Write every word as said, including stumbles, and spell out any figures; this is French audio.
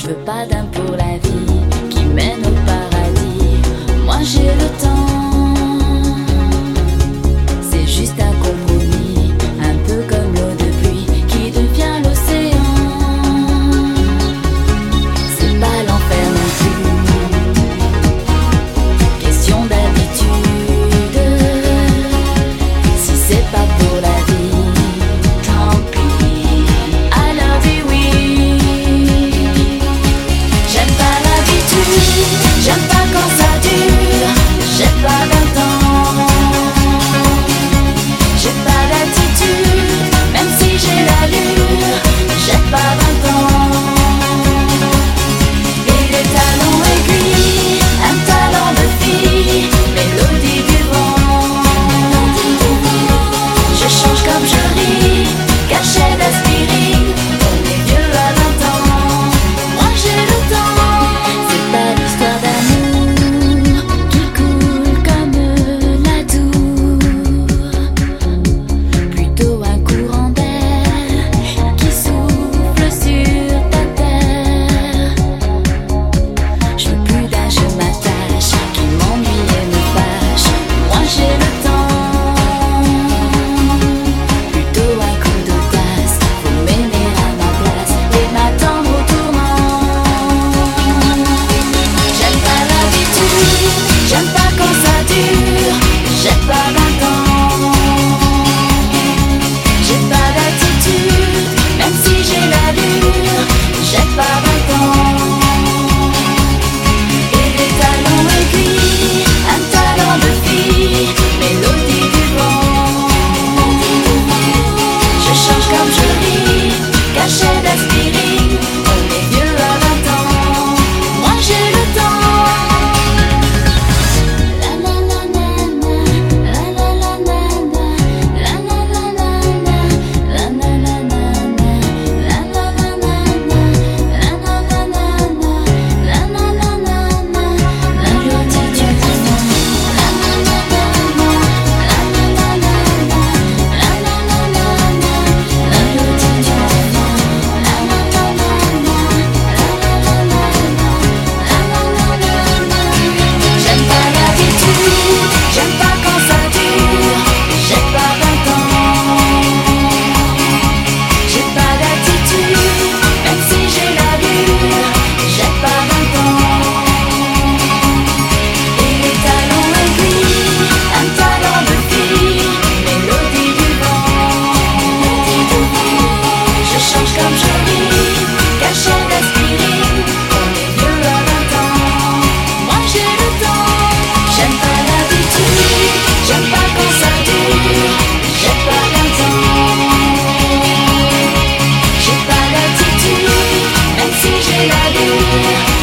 veux pas d'un pour la vie qui mène au paradis. Moi j'ai le temps, c'est juste un compromis, un peu comme l'eau de pluie qui devient l'océan. C'est pas l'enfer non plus, question d'habitude. Si c'est pas pour la vie, tant pis, alors dis oui. J'aime pas l'habitude, j'aime pas quand ça dure, j'ai pas vingt ans, j'ai pas d'attitude, même si j'ai l'allure, j'ai pas vingt ans. Et les talons aiguilles, un talent de fille, mélodie du vent. Je change comme je ris, cachet d'aspirine, on est vieux à vingt ans, moi j'ai le temps. C'est pas l'histoire d'amour qui coule comme la Dour, plutôt un courant d'air qui souffle sur ta terre. Je veux plus d'un je m'attache qui m'ennuie et me fâche, moi j'ai le temps. Plutôt un coup de tasse, faut m'aimer à ma place et m'attendre au tournant. J'aime pas l'habitude, j'aime pas quand ça dure, j'ai pas vingt ans, j'ai pas d'attitude, même si j'ai l'allure, j'ai pas vingt ans. Et des talons aiguilles, un talent de fille, mélodie du vent. Je change comme je ris, cachet d'aspirine, on est vieux à vingt ans, moi j'ai le temps. La la la la la, la la la la la, la la la la la, la la la la la, la la la la la, la la la la la, la la la la la, la beauté du vent. La la la la la, la la la la la, la la la la la, la beauté du vent. La la la la la, la la la la la, la la la la la. J'aime pas l'habitude, j'aime pas quand ça dure, j'ai pas vingt ans, j'ai pas d'attitude, même si j'ai l'allure, j'ai pas vingt ans. Et les talons aiguilles, un talent de fille, mélodie du vent. Je change comme je ris, cachet d'aspirine, on est vieux à vingt ans, moi j'ai le temps. J'aime pas l'habitude, j'aime pas quand ça dure, j'ai pas vingt ans, j'ai pas d'attitude, même si j'ai l'allure,